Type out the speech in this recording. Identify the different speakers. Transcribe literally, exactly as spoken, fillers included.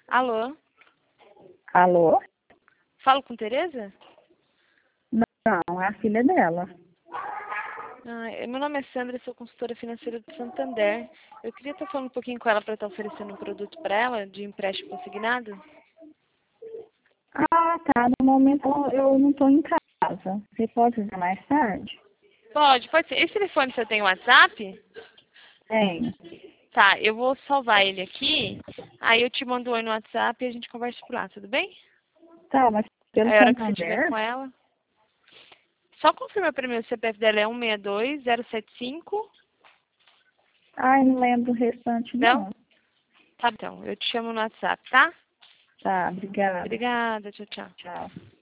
Speaker 1: Alô?
Speaker 2: Alô?
Speaker 1: Falo com Tereza?
Speaker 2: Não, é a filha dela.
Speaker 1: Ah, meu nome é Sandra, sou consultora financeira do Santander. Eu queria estar falando um pouquinho com ela para estar oferecendo um produto para ela de empréstimo consignado.
Speaker 2: Ah, tá. No momento eu não estou em casa. Você pode ligar mais tarde?
Speaker 1: Pode, pode ser. Esse telefone você tem WhatsApp?
Speaker 2: Tem.
Speaker 1: Tá, eu vou salvar ele aqui, aí eu te mando um oi no WhatsApp e a gente conversa por lá, tudo bem?
Speaker 2: Tá, mas pelo
Speaker 1: Aí a hora que você estiver
Speaker 2: Santander?
Speaker 1: com ela. Só confirma para mim, o C P F dela é um seis dois zero sete cinco.
Speaker 2: Ai, não lembro o restante,
Speaker 1: Não?
Speaker 2: não.
Speaker 1: Tá, então, eu te chamo no WhatsApp, tá?
Speaker 2: Tá, obrigada.
Speaker 1: Obrigada, tchau, tchau.
Speaker 2: Tchau.